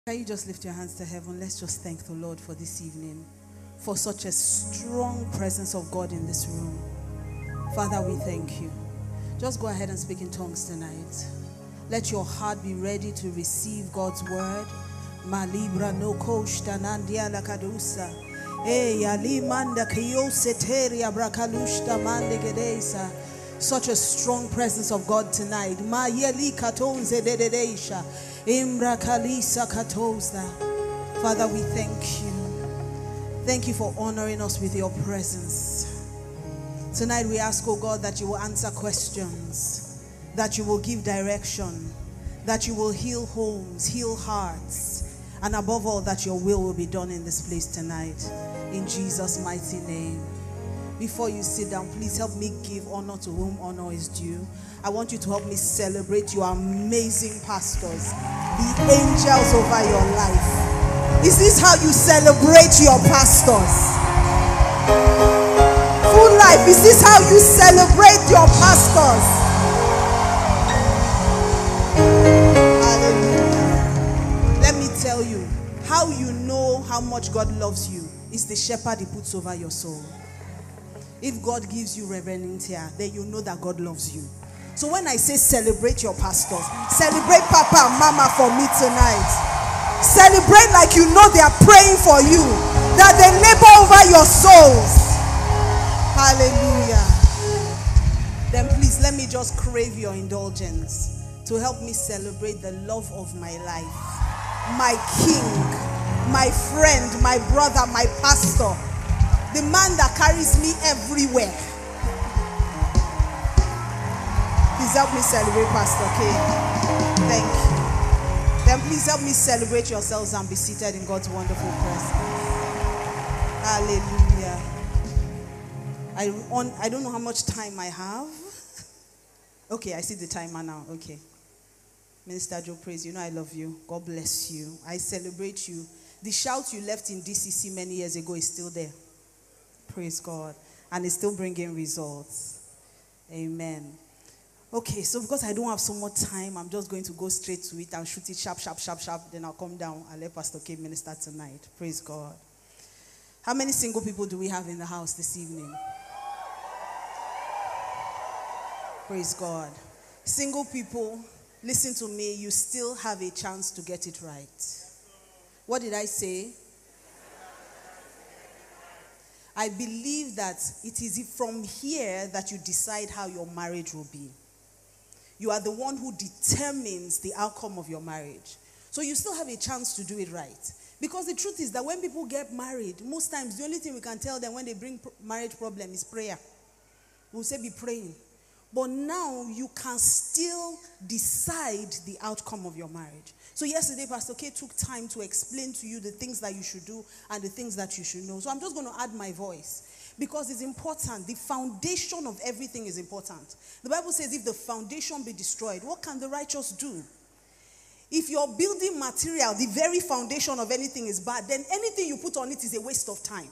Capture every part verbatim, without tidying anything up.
Can you just lift your hands to heaven? Let's just thank the Lord for this evening, for such a strong presence of God in this room. Father, we thank you. Just go ahead and speak in tongues tonight. Let your heart be ready to receive God's word. Malibra no kosh tanandia la kadusa. Eh, alimanda kiyoseteria brakalushta mande gedesa. Such a strong presence of God tonight. Ma yeli katonze dededesha. Imbra kalisa katozda. Father, we thank you. Thank you for honoring us with your presence. Tonight we ask, oh God, that you will answer questions, that you will give direction, that you will heal homes, heal hearts, and above all, that your will will be done in this place tonight. In Jesus' mighty name. Before you sit down, please help me give honor to whom honor is due. I want you to help me celebrate your amazing pastors, the angels over your life. Is this how you celebrate your pastors? Full life, is this how you celebrate your pastors? Hallelujah. Let me tell you, how you know how much God loves you is the shepherd he puts over your soul. If God gives you Reverend here, then you know that God loves you. So when I say celebrate your pastors, celebrate Papa and Mama for me tonight. Celebrate like you know they are praying for you, that they labor over your souls. Hallelujah. Then please let me just crave your indulgence to help me celebrate the love of my life, my king, my friend, my brother, my pastor, the man that carries me everywhere. Please help me celebrate Pastor K. Thank you. Then please help me celebrate yourselves and be seated in God's wonderful presence. Hallelujah. I, on, I don't know how much time I have. Okay, I see the timer now. Okay. Minister Joe, praise you. You know I love you. God bless you. I celebrate you. The shout you left in D C C many years ago is still there. Praise God. And it's still bringing results. Amen. Okay, so because I don't have so much time, I'm just going to go straight to it and shoot it sharp, sharp, sharp, sharp. Then I'll come down and let Pastor K minister tonight. Praise God. How many single people do we have in the house this evening? Praise God. Single people, listen to me. You still have a chance to get it right. What did I say? I believe that it is from here that you decide how your marriage will be. You are the one who determines the outcome of your marriage. So you still have a chance to do it right. Because the truth is that when people get married, most times the only thing we can tell them when they bring marriage problem is prayer. We'll say be praying. But now you can still decide the outcome of your marriage. So yesterday, Pastor K took time to explain to you the things that you should do and the things that you should know. So I'm just going to add my voice because it's important. The foundation of everything is important. The Bible says if the foundation be destroyed, what can the righteous do? If your building material, the very foundation of anything is bad, then anything you put on it is a waste of time.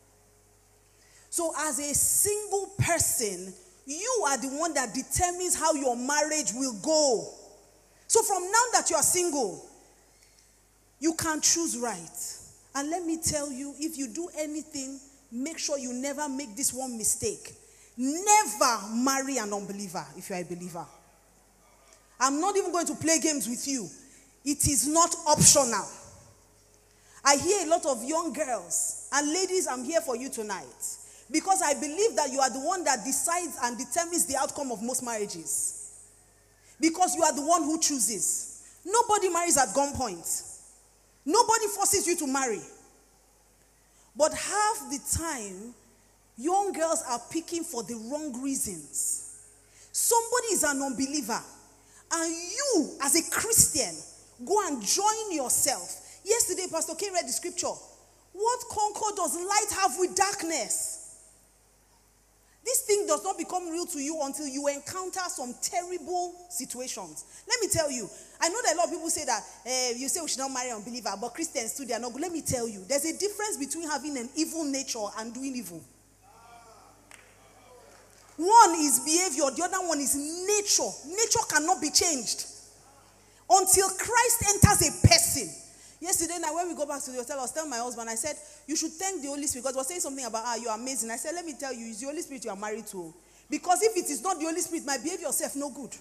So as a single person, you are the one that determines how your marriage will go. So from now that you are single, you can choose right. And let me tell you, if you do anything, make sure you never make this one mistake. Never marry an unbeliever if you are a believer. I'm not even going to play games with you. It is not optional. I hear a lot of young girls, and ladies, I'm here for you tonight. Because I believe that you are the one that decides and determines the outcome of most marriages. Because you are the one who chooses. Nobody marries at gunpoint. Nobody forces you to marry. But half the time, young girls are picking for the wrong reasons. Somebody is an unbeliever. And you, as a Christian, go and join yourself. Yesterday, Pastor K read the scripture. What concord does light have with darkness? This thing does not become real to you until you encounter some terrible situations. Let me tell you, I know that a lot of people say that uh, you say we should not marry an unbeliever, but Christians too, they are not good. Let me tell you, there's a difference between having an evil nature and doing evil. One is behavior, the other one is nature. Nature cannot be changed. Until Christ enters a person, Yesterday night, when we go back to the hotel, I was telling my husband, I said, you should thank the Holy Spirit, because he was saying something about, ah, you're amazing. I said, let me tell you, it's the Holy Spirit you are married to. Because if it is not the Holy Spirit, my behave yourself no good.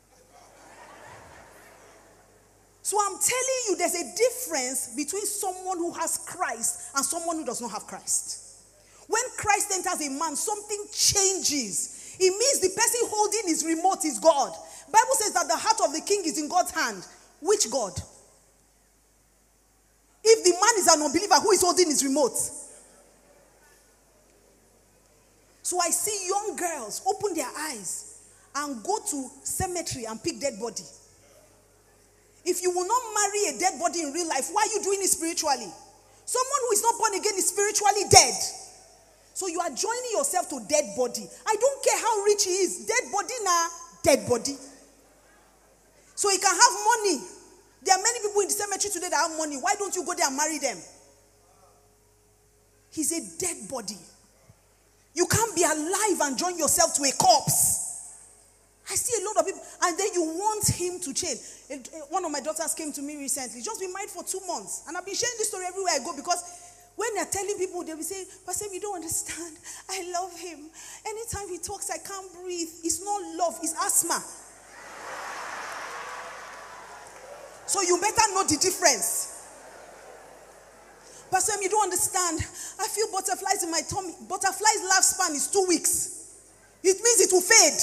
So I'm telling you, there's a difference between someone who has Christ and someone who does not have Christ. When Christ enters a man, something changes. It means the person holding his remote is God. Bible says that the heart of the king is in God's hand. Which God? If the man is an unbeliever, who is holding his remote? So I see young girls open their eyes and go to cemetery and pick dead body. If you will not marry a dead body in real life, why are you doing it spiritually? Someone who is not born again is spiritually dead. So you are joining yourself to dead body. I don't care how rich he is. Dead body now, dead body. So he can have money. There are many people in the cemetery today that have money. Why don't you go there and marry them? He's a dead body. You can't be alive and join yourself to a corpse. I see a lot of people, and then you want him to change. One of my daughters came to me recently, just been married for two months. And I've been sharing this story everywhere I go, because when they're telling people, they'll be saying, Pastor, you don't understand. I love him. Anytime he talks, I can't breathe. It's not love, it's asthma. So you better know the difference. Pastor, you don't understand. I feel butterflies in my tummy. Butterflies' lifespan is two weeks. It means it will fade.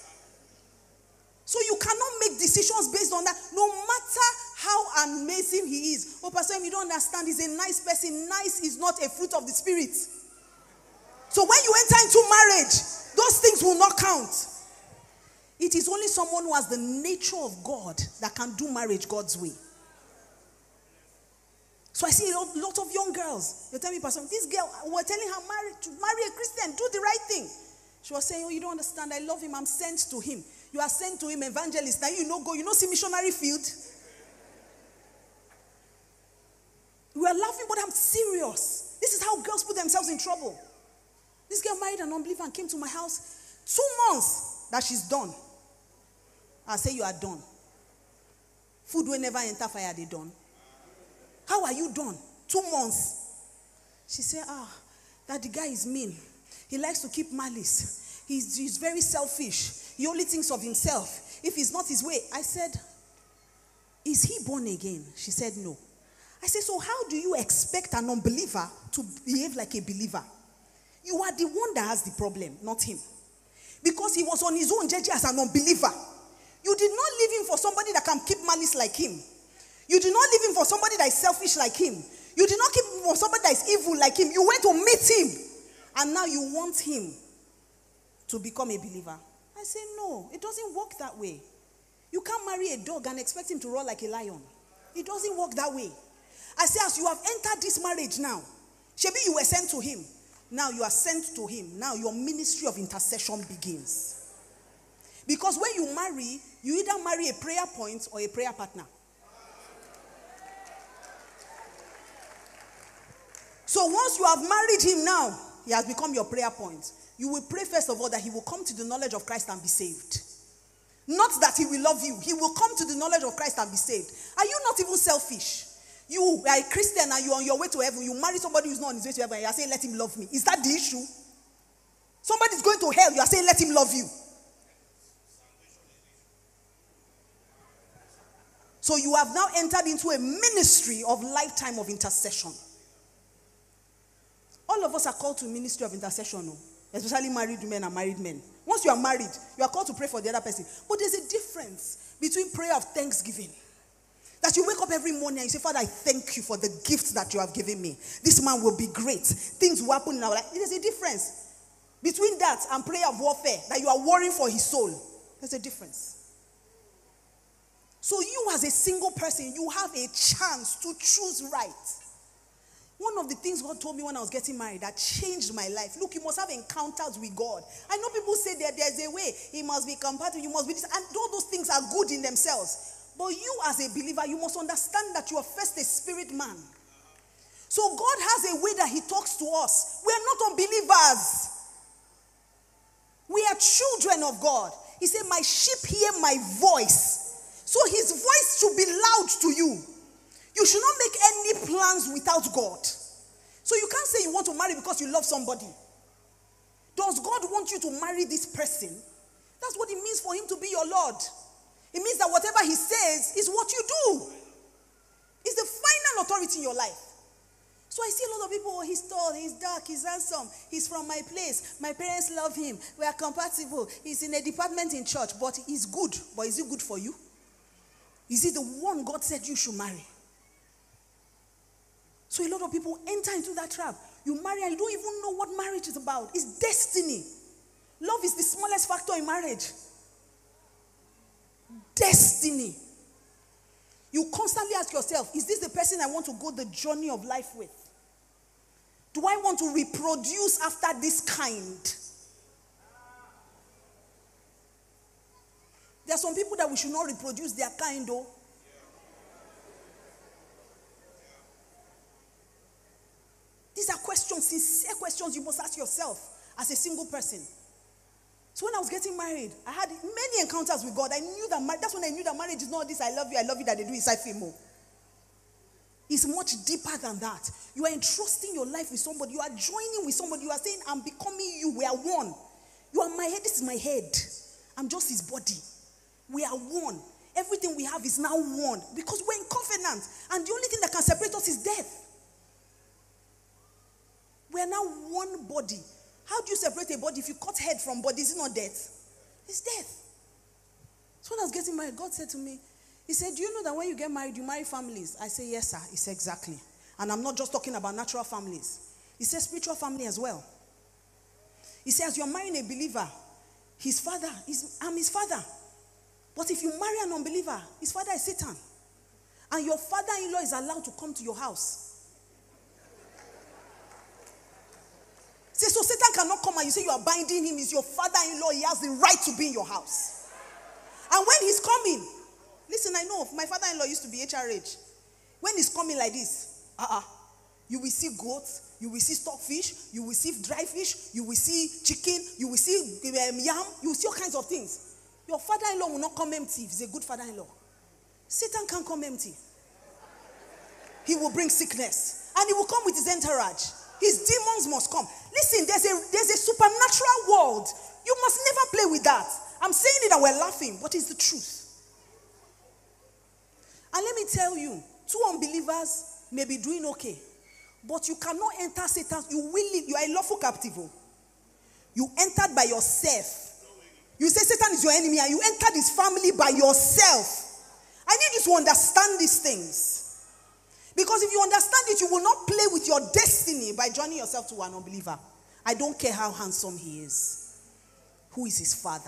So you cannot make decisions based on that, no matter how amazing he is. Oh, Pastor, you don't understand. He's a nice person. Nice is not a fruit of the Spirit. So when you enter into marriage, those things will not count. It is only someone who has the nature of God that can do marriage God's way. So I see a lot of young girls. They tell me, Pastor, this girl, we're telling her marry, to marry a Christian, do the right thing. She was saying, oh, you don't understand. I love him. I'm sent to him. You are sent to him, evangelist. Now you know go. You know see missionary field. We are laughing, but I'm serious. This is how girls put themselves in trouble. This girl married an unbeliever and came to my house. Two months that she's done. I say you are done. Food will never enter fire. They done. How are you done? Two months. She said, ah, that the guy is mean. He likes to keep malice. He's, he's very selfish. He only thinks of himself. If it's not his way. I said, is he born again? She said, no. I said, so how do you expect an unbeliever to behave like a believer? You are the one that has the problem, not him. Because he was on his own judge as an unbeliever. You did not leave him for somebody that can keep malice like him. You did not leave him for somebody that is selfish like him. You did not keep him for somebody that is evil like him. You went to meet him. And now you want him to become a believer. I say, no, it doesn't work that way. You can't marry a dog and expect him to roar like a lion. It doesn't work that way. I say, as you have entered this marriage now, Shebi, you were sent to him. Now you are sent to him. Now your ministry of intercession begins. Because when you marry, you either marry a prayer point or a prayer partner. So once you have married him now, he has become your prayer point. You will pray first of all that he will come to the knowledge of Christ and be saved. Not that he will love you. He will come to the knowledge of Christ and be saved. Are you not even selfish? You are a Christian and you're on your way to heaven. You marry somebody who's not on his way to heaven and you are saying, let him love me. Is that the issue? Somebody's going to hell. You are saying, let him love you. So you have now entered into a ministry of lifetime of intercession. All of us are called to ministry of intercession, no? Especially married women and married men. Once you are married, you are called to pray for the other person. But there's a difference between prayer of thanksgiving. That you wake up every morning and you say, Father, I thank you for the gift that you have given me. This man will be great. Things will happen in our life. There's a difference between that and prayer of warfare, that you are worrying for his soul. There's a difference. So you as a single person, you have a chance to choose right. One of the things God told me when I was getting married that changed my life. Look, you must have encounters with God. I know people say that there's a way. He must be compatible. You must be this. And all those things are good in themselves. But you as a believer, you must understand that you are first a spirit man. So God has a way that he talks to us. We are not unbelievers. We are children of God. He said, my sheep hear my voice. So his voice should be loud to you. You should not make any plans without God. So you can't say you want to marry because you love somebody. Does God want you to marry this person? That's what it means for him to be your Lord. It means that whatever he says is what you do. It's the final authority in your life. So I see a lot of people, oh, he's tall, he's dark, he's handsome, he's from my place, my parents love him, we are compatible, he's in a department in church, but he's good. But is he good for you? Is he the one God said you should marry? So a lot of people enter into that trap. You marry and you don't even know what marriage is about. It's destiny. Love is the smallest factor in marriage. Destiny. You constantly ask yourself, is this the person I want to go the journey of life with? Do I want to reproduce after this kind? There are some people that we should not reproduce their kind, though. These are questions, sincere questions you must ask yourself as a single person. So when I was getting married, I had many encounters with God. I knew that mar- that's when I knew that marriage is not this I love you, I love you that they do inside film. It's much deeper than that. You are entrusting your life with somebody. You are joining with somebody. You are saying, I'm becoming you. We are one. You are my head. This is my head. I'm just his body. We are one. Everything we have is now one because we're in covenant. And the only thing that can separate us is death. We are now one body. How do you separate a body if you cut head from body? Is it not death? It's death. So when I was getting married, God said to me, he said, do you know that when you get married, you marry families? I say, yes, sir. He said, exactly. And I'm not just talking about natural families. He said, spiritual family as well. He says, you're marrying a believer. His father, is, I'm his father. But if you marry an unbeliever, his father is Satan. And your father-in-law is allowed to come to your house. Say, so Satan cannot come and you say you are binding him. He's your father-in-law. He has the right to be in your house. And when he's coming, listen, I know my father-in-law used to be H R H. When he's coming like this, uh-uh, you will see goats, you will see stockfish, you will see dry fish, you will see chicken, you will see um, yam, you will see all kinds of things. Your father-in-law will not come empty if he's a good father-in-law. Satan can't come empty. He will bring sickness. And he will come with his entourage. His demons must come. Listen, there's a, there's a supernatural world. You must never play with that. I'm saying it and we're laughing, but it's the truth. And let me tell you, two unbelievers may be doing okay, but you cannot enter Satan. You will, you are a lawful captive. You entered by yourself. You say Satan is your enemy and you entered his family by yourself. I need you to understand these things. Because if you understand it, you will not play with your destiny by joining yourself to an unbeliever. I don't care how handsome he is. Who is his father?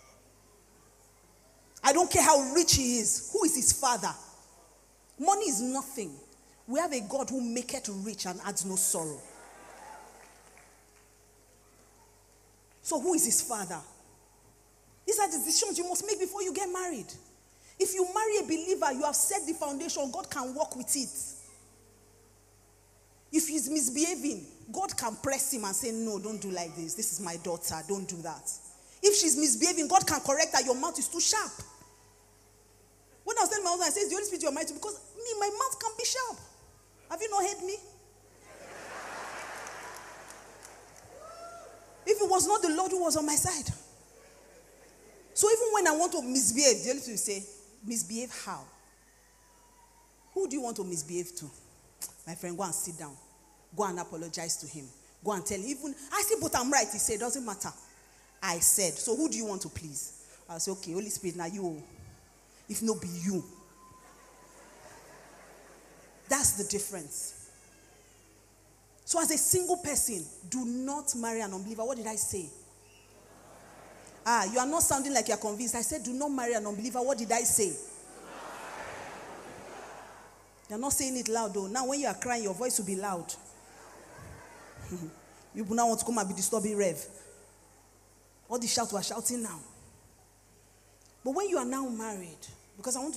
I don't care how rich he is. Who is his father? Money is nothing. We have a God who maketh rich and adds no sorrow. So who is his father? These are the decisions you must make before you get married. If you marry a believer, you have set the foundation. God can work with it. If he's misbehaving, God can press him and say, no, don't do like this. This is my daughter. Don't do that. If she's misbehaving, God can correct her. Your mouth is too sharp. When I was telling my husband, I said, the Holy Spirit you're married to, because me, my mouth can be sharp. Have you not heard me? If it was not the Lord who was on my side. So even when I want to misbehave, the Holy Spirit will say, misbehave how? Who do you want to misbehave to? My friend, go and sit down. Go and apologize to him. Go and tell him. Even I say, but I'm right. He said, doesn't matter. I said, so who do you want to please? I'll say, okay, Holy Spirit, now you. If no be you. That's the difference. So as a single person, do not marry an unbeliever. What did I say? Ah, you are not sounding like you're convinced. I said, do not marry an unbeliever. What did I say? You're not saying it loud though. Now when you are crying, your voice will be loud. You will now want to come and be disturbing Rev. All the shout we are shouting now. But when you are now married, because I want to